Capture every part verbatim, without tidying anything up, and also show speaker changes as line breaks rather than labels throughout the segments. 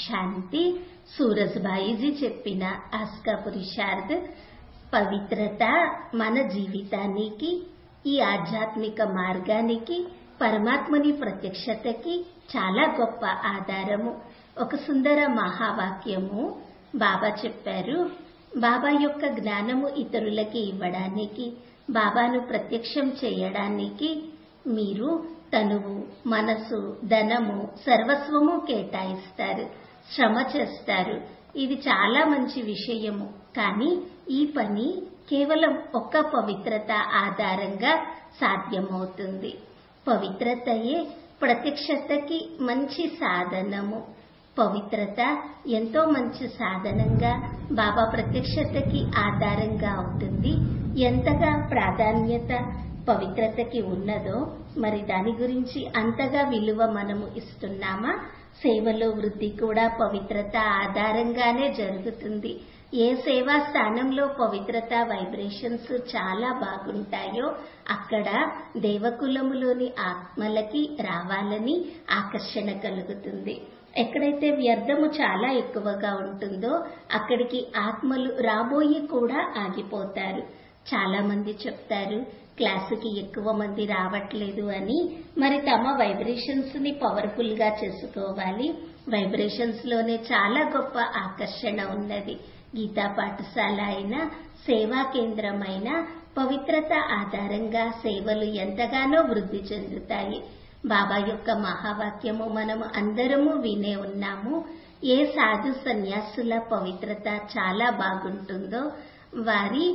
శాంతి. సూరజ్భాయిజీ చెప్పిన ఆస్కా పురుషార్థ్. పవిత్రత మన జీవితానికి, ఈ ఆధ్యాత్మిక మార్గానికి, పరమాత్మని ప్రత్యక్షతకి చాలా గొప్ప ఆధారము. ఒక సుందర మహావాక్యము బాబా చెప్పారు. బాబా యొక్క జ్ఞానము ఇతరులకి ఇవ్వడానికి, బాబాను ప్రత్యక్షం చేయడానికి మీరు తనువు, మనసు, ధనము, సర్వస్వము కేటాయిస్తారు, శ్రమ చేస్తారు. ఇది చాలా మంచి విషయము. కానీ ఈ పని కేవలం ఒక్క పవిత్రత ఆధారంగా సాధ్యమవుతుంది. పవిత్రతయే ప్రత్యక్షతకి మంచి సాధనము. పవిత్రత ఎంతో మంచి సాధనంగా బాబా ప్రత్యక్షతకి ఆధారంగా అవుతుంది. ఎంతగా ప్రాధాన్యత పవిత్రతకి ఉన్నదో మరి దాని గురించి అంతగా విలువ మనము ఇస్తున్నామా? సేవలో వృద్ధి కూడా పవిత్రత ఆధారంగానే జరుగుతుంది. ఏ సేవా స్థానంలో పవిత్రత వైబ్రేషన్స్ చాలా బాగుంటాయో అక్కడ దేవకులములోని ఆత్మలకి రావాలని ఆకర్షణ కలుగుతుంది. ఎక్కడైతే వ్యర్థము చాలా ఎక్కువగా ఉంటుందో అక్కడికి ఆత్మలు రాబోయి కూడా ఆగిపోతారు. చాలా మంది చెప్తారు క్లాసుకి ఎక్కువ మంది రావట్లేదు అని. మరి తమ వైబ్రేషన్స్ ని పవర్ఫుల్ గా చేసుకోవాలి. వైబ్రేషన్స్ లోనే చాలా గొప్ప ఆకర్షణ ఉన్నది. గీతా పాఠశాల అయినా, సేవా కేంద్రమైన పవిత్రత ఆధారంగా సేవలు ఎంతగానో వృద్ధి చెందుతాయి. బాబా యొక్క మహావాక్యము మనము అందరము వినే ఉన్నాము. ఏ సాధు సన్యాసుల పవిత్రత చాలా బాగుంటుందో వారి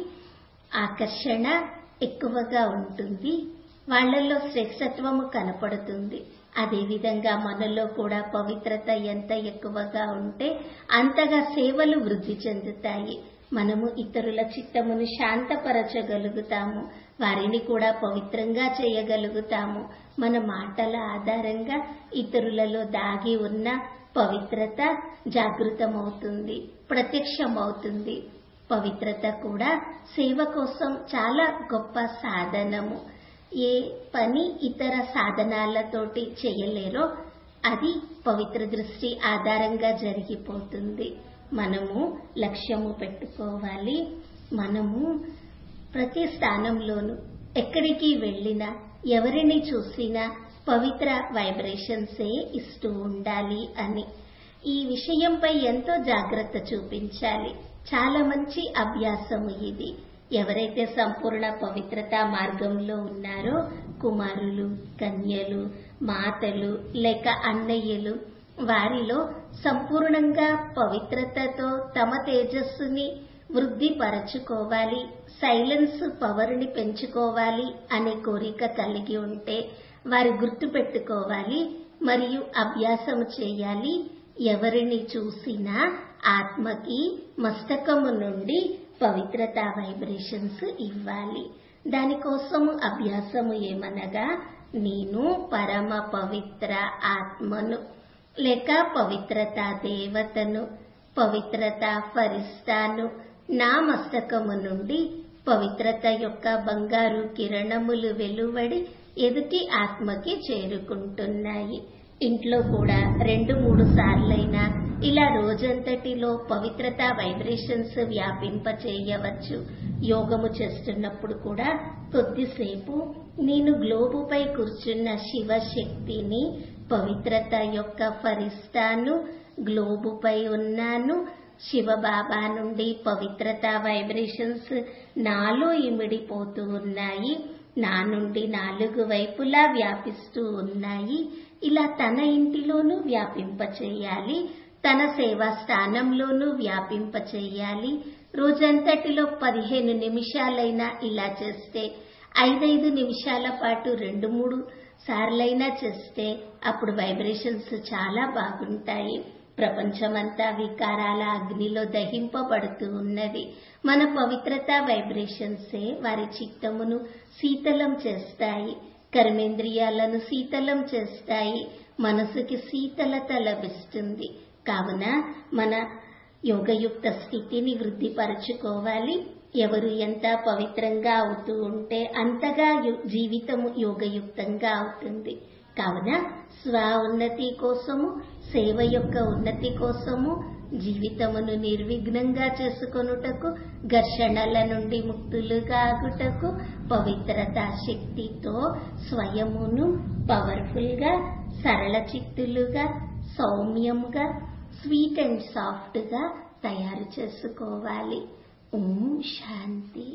ఆకర్షణ ఎక్కువగా ఉంటుంది, వాళ్లలో శ్రేష్టత్వము కనపడుతుంది. అదేవిధంగా మనలో కూడా పవిత్రత ఎంత ఎక్కువగా ఉంటే అంతగా సేవలు వృద్ధి చెందుతాయి. మనము ఇతరుల చిత్తమును శాంతపరచగలుగుతాము, వారిని కూడా పవిత్రంగా చేయగలుగుతాము. మన మాటల ఆధారంగా ఇతరులలో దాగి ఉన్న పవిత్రత జాగృతమవుతుంది, ప్రత్యక్షమవుతుంది. పవిత్రత కూడా సేవ కోసం చాలా గొప్ప సాధనము. ఏ పని ఇతర సాధనాలతోటి చేయలేరో అది పవిత్ర దృష్టి ఆధారంగా జరిగిపోతుంది. మనము లక్ష్యము పెట్టుకోవాలి. మనము ప్రతి స్థానంలోనూ ఎక్కడికి వెళ్ళినా, ఎవరిని చూసినా పవిత్ర వైబ్రేషన్సే ఇస్తూ ఉండాలి అని. ఈ విషయంపై ఎంతో జాగ్రత్త చూపించాలి. చాలా మంచి అభ్యాసము ఇది. ఎవరైతే సంపూర్ణ పవిత్రతా మార్గంలో ఉన్నారో కుమారులు, కన్యలు, మాతలు లేక అన్నయ్యలు, వారిలో సంపూర్ణంగా పవిత్రతతో తమ తేజస్సుని వృద్ధి పరచుకోవాలి, సైలెన్స్ పవర్ని పెంచుకోవాలి అనే కోరిక కలిగి ఉంటే వారు గుర్తు పెట్టుకోవాలి మరియు అభ్యాసము చేయాలి. ఎవరిని చూసినా ఆత్మకి మస్తకము నుండి పవిత్రతా వైబ్రేషన్స్ ఇవ్వాలి. దానికోసము అభ్యాసము ఏమనగా, నేను పరమ పవిత్ర ఆత్మను లేక పవిత్రతా దేవతను, పవిత్రతా ఫరిస్తాను. నా మస్తకము నుండి పవిత్రత యొక్క బంగారు కిరణములు వెలువడి ఎదుటి ఆత్మకి చేరుకుంటున్నాయి. ఇంట్లో కూడా రెండు మూడు సార్లైనా ఇలా రోజంతటిలో పవిత్రతా వైబ్రేషన్స్ వ్యాపింప చేయవచ్చు. యోగము చేస్తున్నప్పుడు కూడా కొద్దిసేపు నేను గ్లోబుపై కూర్చున్న శివశక్తిని, పవిత్రత యొక్క ఫరిస్తాను, గ్లోబుపై ఉన్నాను, శివబాబా నుండి పవిత్రతా వైబ్రేషన్స్ నాలో ఇమిడిపోతూ ఉన్నాయి, నా నుండి నాలుగు వైపులా వ్యాపిస్తూ ఉన్నాయి. ఇలా తన ఇంటిలోనూ వ్యాపింపచేయాలి, తన సేవా స్థానంలోనూ వ్యాపింపచేయాలి. రోజంతటిలో పదిహేను నిమిషాలైనా ఇలా చేస్తే, ఐదైదు నిమిషాల పాటు రెండు మూడు సార్లైనా చేస్తే అప్పుడు వైబ్రేషన్స్ చాలా బాగుంటాయి. ప్రపంచమంతా వికారాల అగ్నిలో దహింపబడుతూ ఉన్నది. మన పవిత్రతా వైబ్రేషన్సే వారి చిత్తమును శీతలం చేస్తాయి, కర్మేంద్రియాలను శీతలం చేస్తాయి, మనసుకి శీతలత లభిస్తుంది. కావున మన యోగయుక్త స్థితిని వృద్ధిపరచుకోవాలి. ఎవరు ఎంత పవిత్రంగా అవుతూ ఉంటే అంతగా జీవితము యోగయుక్తంగా అవుతుంది. కావున స్వ ఉన్నతి కోసము, సేవ యొక్క ఉన్నతి కోసము జీవితమును నిర్విఘ్నంగా చేసుకొనుటకు, ఘర్షణల నుండి ముక్తులుగా ఆగుటకు పవిత్రతా శక్తితో స్వయమును పవర్ఫుల్ గా, సరళ చిత్తులుగా, సౌమ్యముగా, స్వీట్ అండ్ సాఫ్ట్ గా తయారు చేసుకోవాలి. ఓం శాంతి.